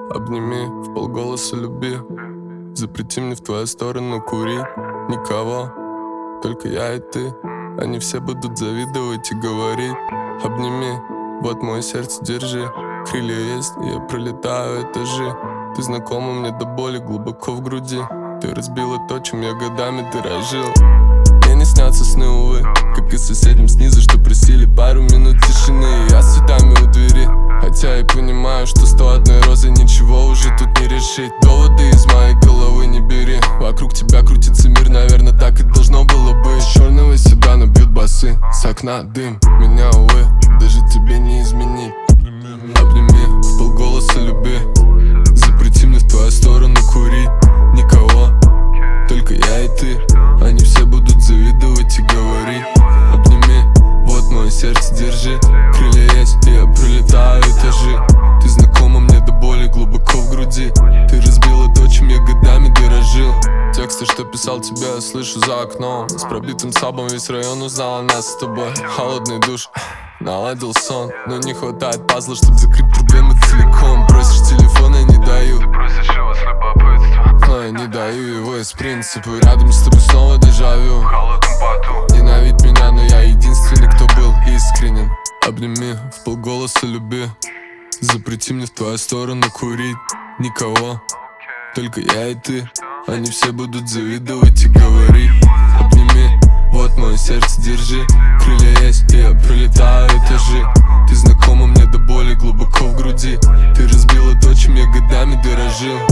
Обними, вполголоса люби. Запрети мне в твою сторону курить. Никого, только я и ты. Они все будут завидовать и говорить: обними, вот мое сердце, держи. Крылья есть, и я пролетаю этажи. Ты знакома мне до боли глубоко в груди. Ты разбила то, чем я годами дорожил. Мне не снятся сны, увы, как и соседям снизу, что просили пару минут тишины. И я с цветами у двери, хотя и понимаю, что 101 розы ничего уже тут не решить. Доводы из моей головы не бери. Вокруг тебя крутится мир, наверное, так и должно было быть. С черного седана бьют басы, с окна дым. Меня, увы, даже тебе не изменить. Обними, вполголоса люби. Запрети мне в твою сторону курить. Никого, только я и ты. Они все будут завидовать и говорить: обними, вот мое сердце, держи. Крылья есть, и я пролетаю этажи. Ты знакома мне до боли глубоко в груди. Ты разбила то, чем я годами дорожил. Тексты, что писал тебе, я слышу за окном. С пробитым сабом весь район узнал о нас с тобой. Холодный душ, наладил сон, но не хватает пазла, чтобы закрыть проблемы целиком. Просишь телефон, я не даю. Ты просишь его с любопытства, но я не даю его из принципа. Рядом с тобой снова дежавю. в холодном поту. Ненавидь меня, но я единственный, кто был искренен. Обними, вполголоса люби. Запрети мне в твою сторону курить. Никого, только я и ты. Они все будут завидовать и говорить: обними, вот мое сердце, держи. Крылья есть, и я пролетаю этажи. Ты знакома мне до боли глубоко в груди. Ты разбила то, чем я годами дорожил.